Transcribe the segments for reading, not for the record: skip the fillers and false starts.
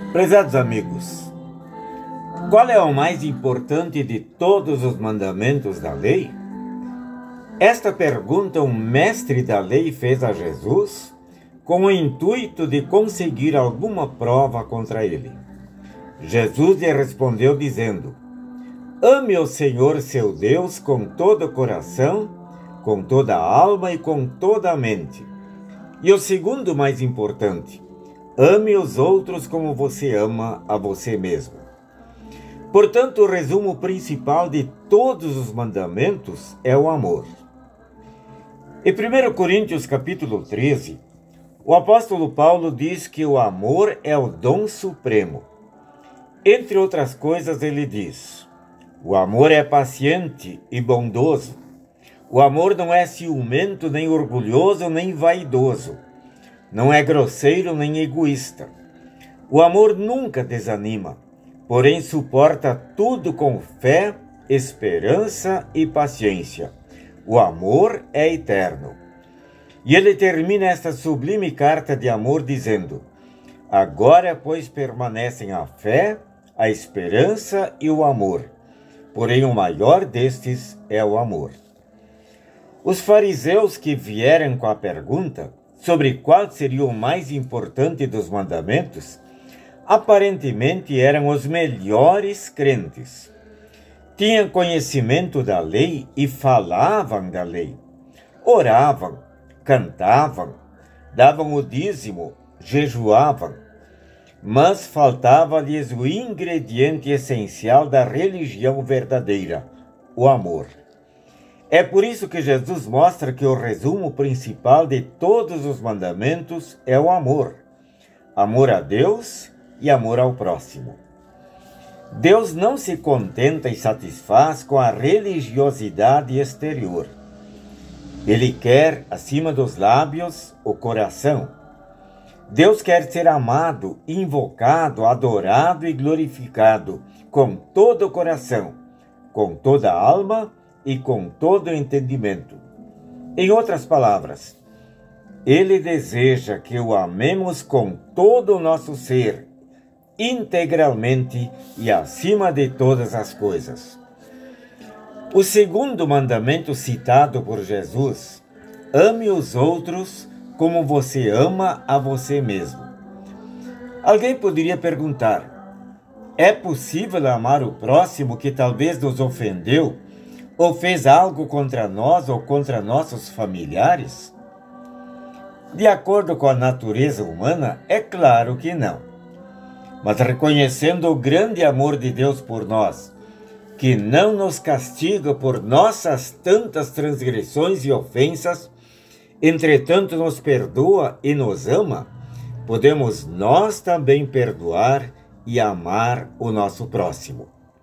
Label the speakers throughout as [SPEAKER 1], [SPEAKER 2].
[SPEAKER 1] Prezados amigos, qual é o mais importante de todos os mandamentos da lei? Esta pergunta um mestre da lei fez a Jesus com o intuito de conseguir alguma prova contra ele. Jesus lhe respondeu dizendo: ame o Senhor seu Deus com todo o coração, com toda a alma e com toda a mente. E o segundo mais importante: ame os outros como você ama a você mesmo. Portanto, o resumo principal de todos os mandamentos é o amor. Em 1 Coríntios capítulo 13, o apóstolo Paulo diz que o amor é o dom supremo. Entre outras coisas, ele diz: o amor é paciente e bondoso. O amor não é ciumento, nem orgulhoso, nem vaidoso. Não é grosseiro nem egoísta. O amor nunca desanima, porém suporta tudo com fé, esperança e paciência. O amor é eterno. E ele termina esta sublime carta de amor dizendo: agora, pois, permanecem a fé, a esperança e o amor. Porém, o maior destes é o amor. Os fariseus que vieram com a pergunta sobre qual seria o mais importante dos mandamentos, aparentemente eram os melhores crentes. Tinham conhecimento da lei e falavam da lei. Oravam, cantavam, davam o dízimo, jejuavam. Mas faltava-lhes o ingrediente essencial da religião verdadeira, o amor. É por isso que Jesus mostra que o resumo principal de todos os mandamentos é o amor. Amor a Deus e amor ao próximo. Deus não se contenta e satisfaz com a religiosidade exterior. Ele quer, acima dos lábios, o coração. Deus quer ser amado, invocado, adorado e glorificado com todo o coração, com toda a alma e com todo o entendimento. Em outras palavras, Ele deseja que o amemos com todo o nosso ser, integralmente e acima de todas as coisas. O segundo mandamento citado por Jesus: ame os outros como você ama a você mesmo. Alguém poderia perguntar: é possível amar o próximo que talvez nos ofendeu ou fez algo contra nós ou contra nossos familiares? De acordo com a natureza humana, é claro que não. Mas reconhecendo o grande amor de Deus por nós, que não nos castiga por nossas tantas transgressões e ofensas, entretanto nos perdoa e nos ama, podemos nós também perdoar e amar o nosso próximo.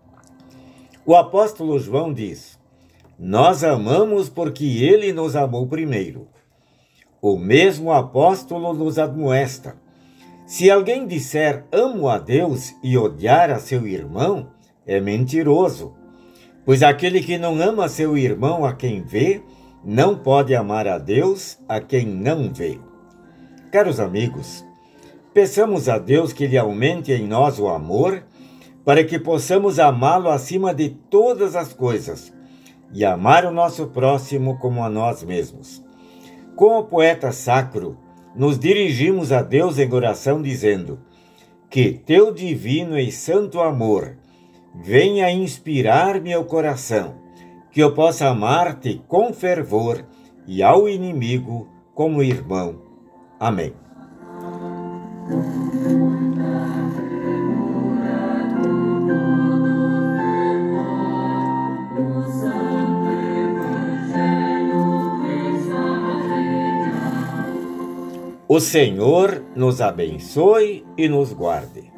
[SPEAKER 1] O apóstolo João diz: nós amamos porque ele nos amou primeiro. O mesmo apóstolo nos admoesta: se alguém disser amo a Deus e odiar a seu irmão, é mentiroso, pois aquele que não ama seu irmão a quem vê, não pode amar a Deus a quem não vê. Caros amigos, peçamos a Deus que Ele aumente em nós o amor, para que possamos amá-lo acima de todas as coisas e amar o nosso próximo como a nós mesmos. Com o poeta sacro, nos dirigimos a Deus em oração dizendo: que teu divino e santo amor venha inspirar meu coração, que eu possa amar-te com fervor e ao inimigo como irmão. Amém. O Senhor nos abençoe e nos guarde.